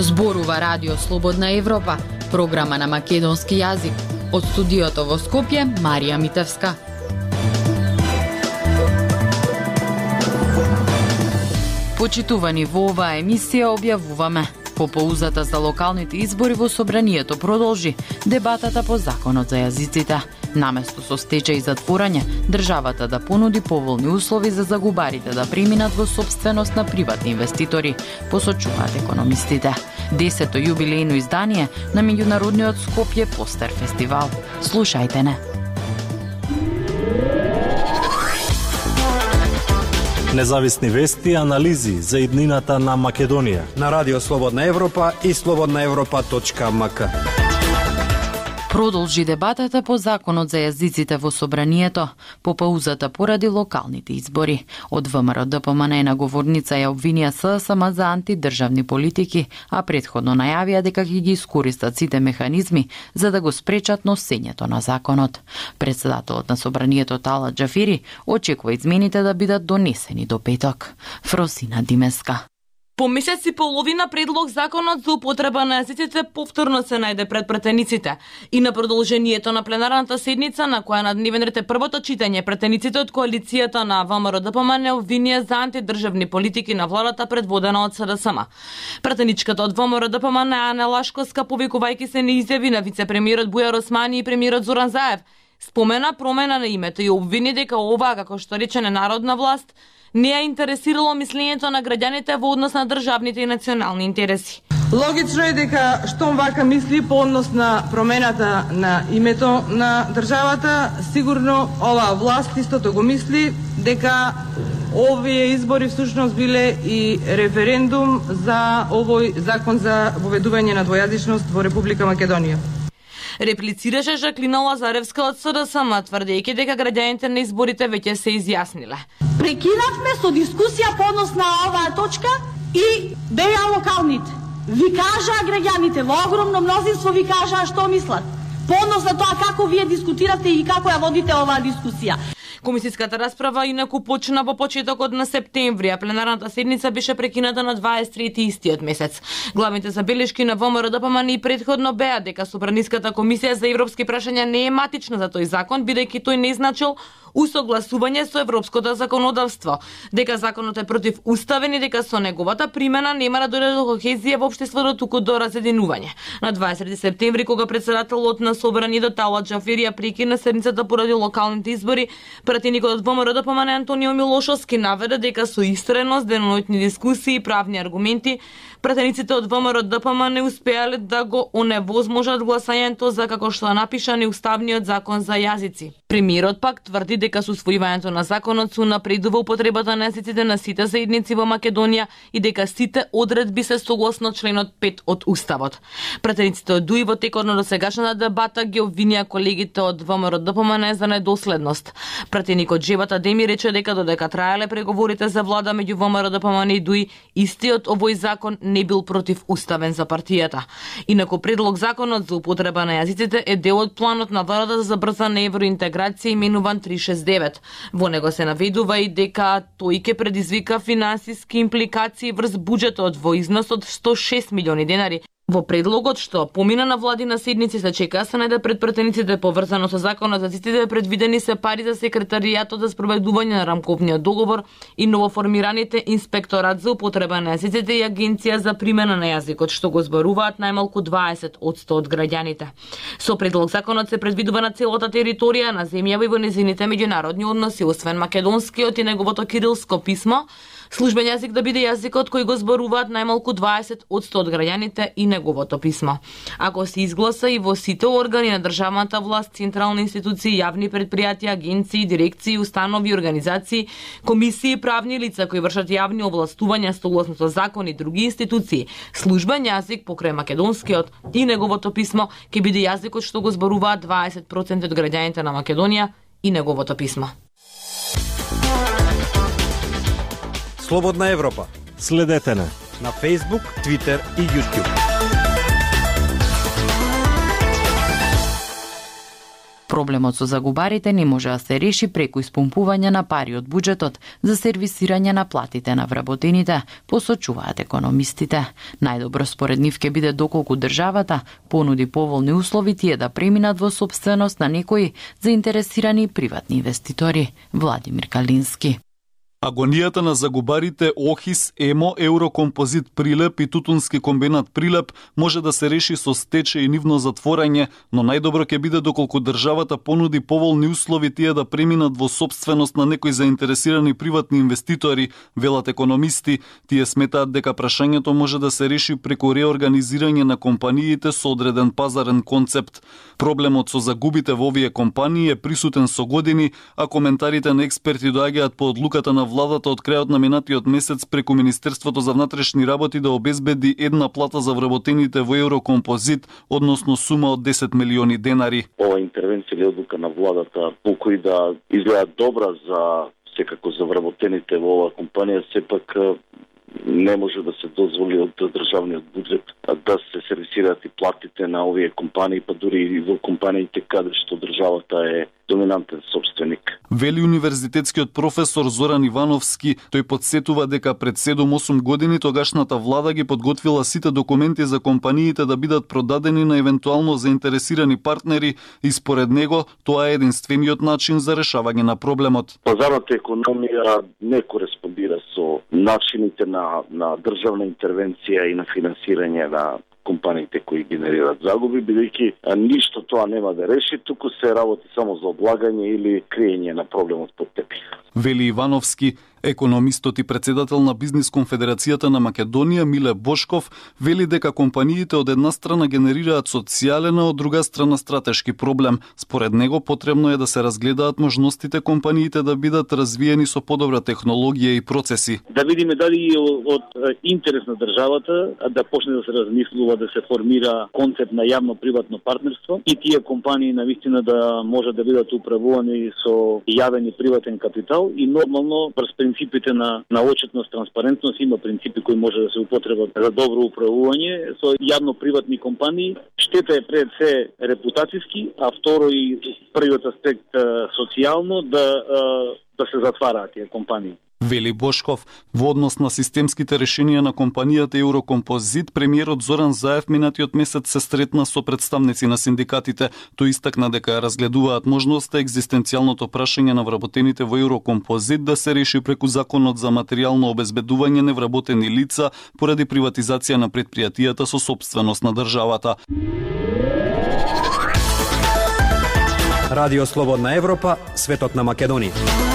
Зборува Радио Слободна Европа, програма на македонски јазик. Од студиото во Скопје, Марија Митевска. Почитувани, во оваа емисија објавуваме: по поузата за локалните избори во собранието продолжи дебатата по законот за јазиците. Наместо со стечај и затворање, државата да понуди поволни услови за загубарите да преминат во сопственост на приватни инвеститори, посочуваат економистите. 10-то јубилејно издание на меѓународниот Скопје Постер фестивал. Слушајте не. Независни вести и анализи за иднината на Македонија на Радио Слободна Европа и slobodnaevropa.mk. Продолжи дебатата по законот за јазиците во собранието, по паузата поради локалните избори. Од ВМРО ДПМН на говорница ја обвинија ССМ за антидржавни политики, а претходно најавија дека ќе ги искористат сите механизми за да го спречат носењето на законот. Председателот на собранието Талат Џафири очекува измените да бидат донесени до петок. Фросина Димеска. По месец и половина предлог законот за употреба на јазиците повторно се најде пред претениците и на продолжението на пленарната седница на која на дневен ред е првото читање, претениците од коалицијата на ВМРО ДПМН обвинија за антидржавни политики на владата предводена од СДСМ. Претеничката од ВМРО ДПМН Ана Лашковска, повикувајќи се на изјави на вице-премиерот Бујар Османи и премиерот Зоран Заев, спомена промена на името и обвини дека ова, како што рече, ненародна власт не ја интересирало мислењето на граѓаните во однос на државните и национални интереси. Логично е дека штом вака мисли по однос на промената на името на државата, сигурно оваа власт истото го мисли дека овие избори всушност биле и референдум за овој закон за воведување на двојазичност во Република Македонија. Реплицираше Жаклина Лазаревска од СДСМ, тврдејќи дека граѓаните на изборите веќе се изјасниле. Прекинавме со дискусија по однос на оваа точка и беа локалните. Ви кажаа граѓаните, во огромно мнозинство ви кажаа што мислат. По однос на тоа како вие дискутирате и како ја водите оваа дискусија. Комисиската расправа инаку почна во почетокот на септември, а пленарната седница беше прекината на 23 истиот месец. Главните забелешки на ВМРО ДПМН и претходно беа дека Собраниската комисија за европски прашања не е матична за тој закон, бидејќи тој не значил усогласување со европското законодавство, дека законот е противуставен и дека со неговата примена нема да дојде до кохезија во општеството, туку до разединување. На 20 септември, кога председателот на собранието Талат Џафири ја прекина седницата поради локалните избори, пратеникот од ВМРО ДПМН Антонио Милошовски наведе дека со истреност, деноноќни дискусии и правни аргументи, пратениците од ВМРО ДПМН не успеале да го оневозможат гласањето за, како што напиша, неуставниот закон за јазици. Премиерот пак тврди дека со усвојувањето на законот се унапредува употребата на јазиците на сите заедници во Македонија и дека сите одредби се согласно членот 5 од Уставот. Пратениците од ДУИ во текот на досегашната дебата ги обвинија колегите од ВМРО ДПМН за недоследност. Пратеникот Джевата Деми рече дека додека траеле преговорите за влада меѓу ВМРО ДПМН и ДУИ, истиот овој закон не бил противуставен за партијата. Инаку предлог законот за употреба на јазиците е дел од планот на владата за брзана евроинтеграција именуван 369. Во него се наведува и дека тој ќе предизвика финансиски импликации врз буџетот во износ од 106 милиони денари. Во предлогот што помина на владина седници се чека се најде пред претениците поврзано со законот за јазиците, предвидени се пари за секретаријатот за спроведување на рамковниот договор и новоформираните инспекторат за употреба на јазиците и агенција за примена на јазикот, што го зборуваат најмалку 20% од граѓаните. Со предлог законот се предвидува на целата територија на земјава и во незините меѓународни односи, освен македонскиот и неговото кирилско писмо, службен јазик да биде јазикот кој го зборуваат најмалку 20% од граѓаните и неговото писмо. Ако се изгласа и во сите органи на државната власт, централни институции, јавни предпријатија, агенции, дирекции, установи, организации, комисии, правни лица кои вршат јавни овластувања согласно со закон и други институции, службен јазик покрај македонскиот и неговото писмо ќе биде јазикот што го зборуваат 20% од граѓаните на Македонија и неговото писмо. Слободна Европа. Следете на Facebook, Twitter и YouTube. Проблемот со загубарите не може да се реши преку испумпување на пари од буџетот за сервисирање на платите на вработените, посочуваат економистите. Најдобро според нив ќе биде доколку државата понуди поволни услови тие да преминат во сопственост на некои заинтересирани приватни инвеститори. Владимир Калински. Агонијата на загубарите Охис, Емо, Еврокомпозит Прилеп и Тутунски комбинат Прилеп може да се реши со стечај и нивно затворање, но најдобро ќе биде доколку државата понуди поволни услови тие да преминат во сопственост на некои заинтересирани приватни инвеститори, велат економисти. Тие сметаат дека прашањето може да се реши преку реорганизирање на компаниите со одреден пазарен концепт. Проблемот со загубите во овие компании е присутен со години, а коментарите на експерти доаѓаат по одлуката на владата од крајот на минатиот месец преку Министерството за внатрешни работи да обезбеди една плата за вработените во Еврокомпозит, односно сума од 10 милиони денари. Ова интервенција или одлука на владата, колку и да изгледа добра за секако за вработените во оваа компанија, сепак не може да се дозволи од државниот буџет да се сервисираат и платите на овие компании, па дури и во компаниите каде што државата е доминантен собственик. Вели универзитетскиот професор Зоран Ивановски, тој подсетува дека пред 7-8 години тогашната влада ги подготвила сите документи за компаниите да бидат продадени на евентуално заинтересирани партнери и според него тоа е единствениот начин за решавање на проблемот. Пазарната економија не кореспондира со начините на државна интервенција и на финансирање на компаниите кои генерираат загуби, бидејќи ништо тоа нема да реши, туку се работи само за облагање или криење на проблемот под тепих. Вели Ивановски, економистот и председател на Бизнис конфедерацијата на Македонија Миле Бошков, вели дека компаниите од една страна генерираат социјален, а од друга страна стратешки проблем. Според него потребно е да се разгледаат можностите компаниите да бидат развиени со подобра технологија и процеси. Да видиме дали од интерес на државата да почне да се размислува да се формира концепт на јавно-приватно партнерство и тие компании навистина да може да бидат управувани со јавен и приватен капитал и нормално врз принципите на отчетност, транспарентност, има принципи кои може да се употребат за добро управување со јавно-приватни компании. Штета е пред се репутацијски, а второ и првиот аспект социјално да се затвараат тие компании. Вели Бошков, во однос на системските решенија на компанијата Еврокомпозит, премиерот Зоран Заев минатиот месец се сретна со представници на синдикатите. Тој истакна дека разгледуваат можноста екзистенцијалното прашање на вработените во Еврокомпозит да се реши преку законот за материјално обезбедување невработени лица поради приватизација на претпријатијата со сопственост на државата. Радио Слободна Европа, светот на Македонија.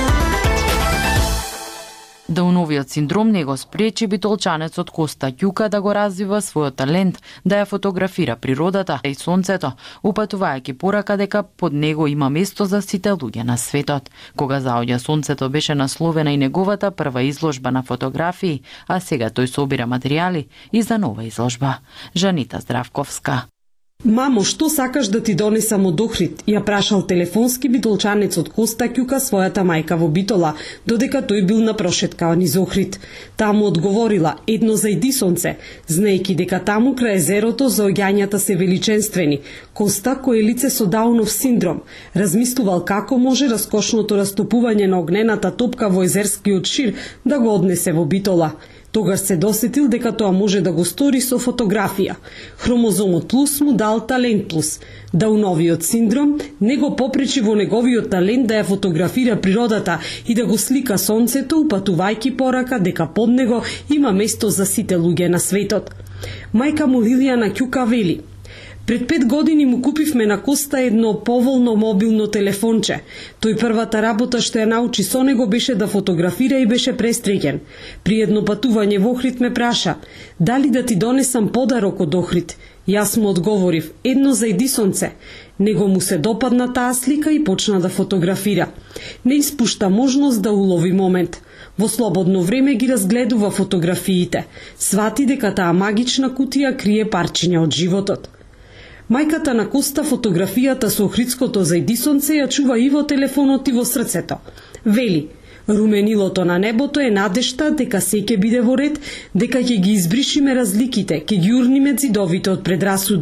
Дауновиот синдром не го спречи битолчанецот Коста Ќука да го развива својот талент, да ја фотографира природата и сонцето, упатувајќи порака дека под него има место за сите луѓе на светот. Кога заоѓа сонцето беше насловена и неговата прва изложба на фотографии, а сега тој собира материјали и за нова изложба. Жанита Здравковска. Мамо, што сакаш да ти донесам од Охрид? Ја прашал телефонски битолчанецот Коста Ќука својата мајка во Битола, додека тој бил на прошетка низ Охрид. Таму одговорила, едно зајди сонце, знаејќи дека таму крај езерото заоѓањата се величенствени. Коста, кој е лице со Даунов синдром, размислувал како може раскошното растопување на огнената топка во езерскиот шир да го однесе во Битола. Тогаш се досетил дека тоа може да го стори со фотографија. Хромозомот плюс му дал талент плюс. Дауновиот синдром не го попречи во неговиот талент да ја фотографира природата и да го слика сонцето, упатувајќи порака дека под него има место за сите луѓе на светот. Мајка му Лилијана Ќука вели: пред 5 години му купивме на Коста едно поволно мобилно телефонче. Тој првата работа што ја научи со него беше да фотографира и беше престреген. При едно патување во Охрид ме праша: дали да ти донесам подарок од Охрид? Јас му одговорив: едно зајди сонце. Него му се допадна таа слика и почна да фотографира. Не испушта можност да улови момент. Во слободно време ги разгледува фотографиите. Свати дека таа магична кутија крие парчиња од животот. Мајката на Коста фотографијата со охридското зајди сонце ја чува и во телефонот и во срцето. Вели: руменилото на небото е надежта дека се ќе биде во ред, дека ќе ги избришиме разликите, ќе ги урниме зидовите од предрасуди.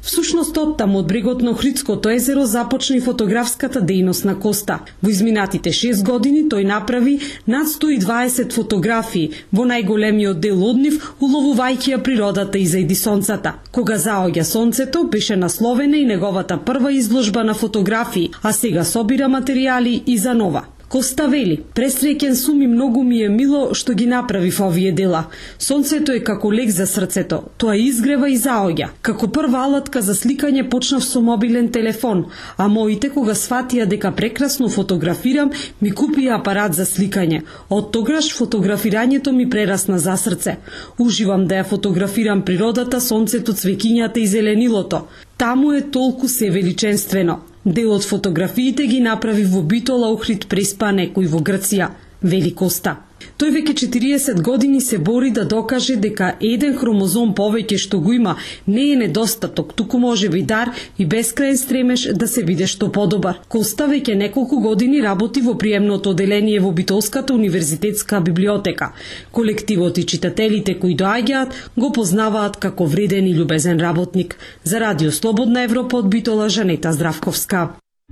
Всушност, оттаму од брегот на Охридското езеро започна и фотографската дејност на Коста. Во изминатите 6 години тој направи над 120 фотографии, во најголемиот дел од нив уловувајќи ја природата и зајди сонцата. Кога заоѓа сонцето, беше насловена и неговата прва изложба на фотографии, а сега собира материјали и за нова. Коста вели: "Пресреќен сум и многу ми е мило што ги направив овие дела. Сонцето е како лек за срцето, тоа изгрева и заоѓа. Како прва алатка за сликање почнав со мобилен телефон, а моите кога сватија дека прекрасно фотографирам, ми купија апарат за сликање. Од тогаш фотографирањето ми прерасна за срце. Уживам да ја фотографирам природата, сонцето, цвеќињата и зеленилото. Таму е толку се величенствено. Дел од фотографиите ги направи во Битола, Охрид, Преспа, некој во Грција", вели Коста. Тој веќе 40 години се бори да докаже дека еден хромозом повеќе што го има не е недостаток, туку може би дар и бескрајен стремеж да се биде што подобар. Коста веќе неколку години работи во приемното оделение во Битолската универзитетска библиотека. Колективот и читателите кои доаѓаат го познаваат како вреден и љубезен работник. За Радио Слободна Европа од Битола, Жанета Здравковска.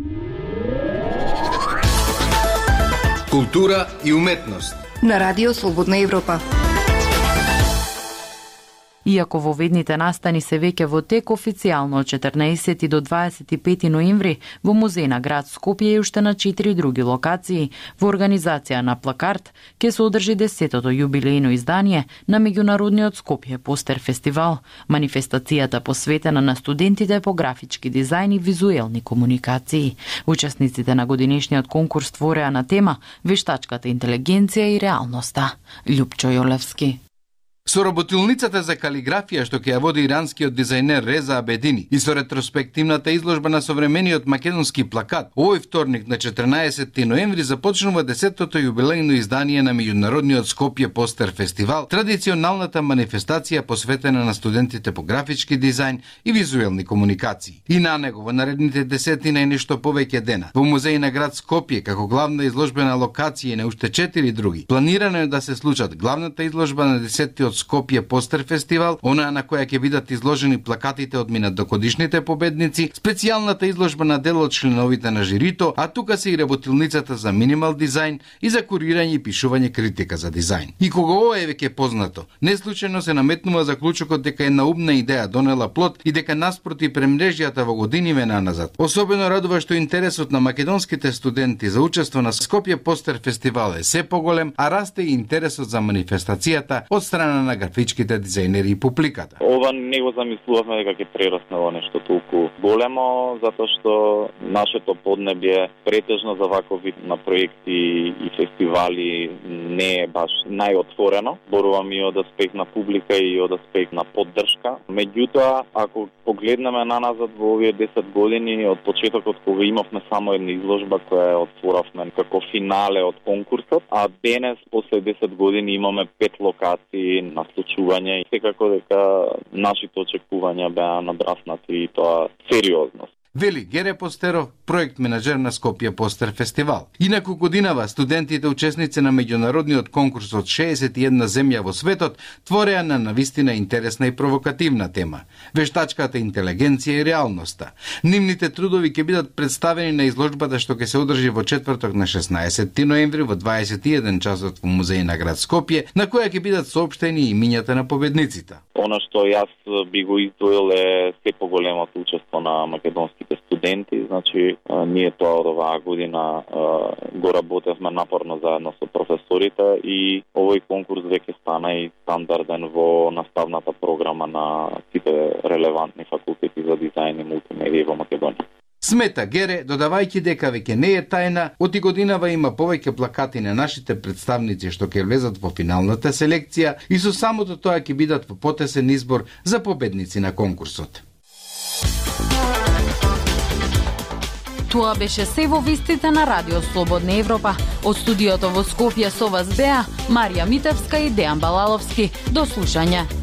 Култура и уметност на Радио Слободна Европа. Иако во ведните настани се веќе во тек, официјално од 14 до 25 ноември во музеј на град Скопје и уште на 4 други локации во организација на Плакарт ќе се одржи 10-то јубилејно издание на меѓународниот Скопје Постер Фестивал, манифестацијата посветена на студентите по графички дизајн и визуелни комуникации. Учесниците на годинешниот конкурс твореа на тема вештачката интелигенција и реалноста. Љупчо Јолевски. Соработилницата за калиграфија што ќе ја води иранскиот дизајнер Реза Абедини и со ретроспективната изложба на современиот македонски плакат, овој вторник на 14 ноември започнува 10-то јубилејно издание на меѓународниот Скопје Постер Фестивал, традиционалната манифестација посветена на студентите по графички дизајн и визуелни комуникации. И на него во наредните 10 и нешто повеќе дена во музеј на град Скопје како главна изложбена локација и на уште 4 други. Планирано е да се случат главната изложба на 10-тиот Скопје Постер Фестивал, онаа на која ќе бидат изложени плакатите од минатогодишните победници, специјалната изложба на дел од членовите на жирито, а тука се и работилницата за минимал дизајн и за курирање и пишување критика за дизајн. И кога ова е веќе познато, не случајно се наметнува заклучокот дека една умна идеја донела плод и дека наспроти премрежјата во години вена назад. Особено радува што интересот на македонските студенти за учество на Скопје Постер Фестивал е се поголем, а расте и интересот за манифестацијата од страна на графичките дизајнери и публиката. Ова не го замислувавме дека ќе прерасне во нешто толку големо, затоа што нашето поднебје претежно за ваков вид на проекти и фестивали не е баш најотворено. Борувам и од аспект на публика и од аспект на поддршка. Меѓутоа, ако погледнеме наназад во овие 10 години од почетокот кога имавме само една изложба која ја отворавме како финале од конкурсот, а денес после 10 години имаме 5 локации на случување и секако дека нашите очекувања беа надраснати и тоа сериозно. Вели Гере Постеров, проект менаџер на Скопје Постер Фестивал. Инаку годинава студентите учесници на меѓународниот конкурс од 61 земја во светот твореа на навистина интересна и провокативна тема – вештачката интелигенција и реалноста. Нивните трудови ќе бидат представени на изложбата што ќе се одржи во четврток на 16 ноември во 21 часот во музеј на град Скопје, на која ќе бидат соопштени имињата на победниците. Она што јас би го издвоил е се поголемото учество на македонските студенти, значи ние тоа од оваа година го работевме напорно заедно со професорите и овој конкурс веќе стана и стандарден во наставната програма на сите релевантни факултети за дизајн и мултимедија во Македонија. Смета Гере, додавајќи дека веќе не е тајна, од годинава има повеќе плакати на нашите представници што ќе влезат во финалната селекција и со самото тоа ќе бидат во потесен избор за победници на конкурсот. Тоа беше се во вестите на Радио Слободна Европа. Од студиото во Скопје со вас беа Марија Митевска и Дејан Балаловски. До слушање.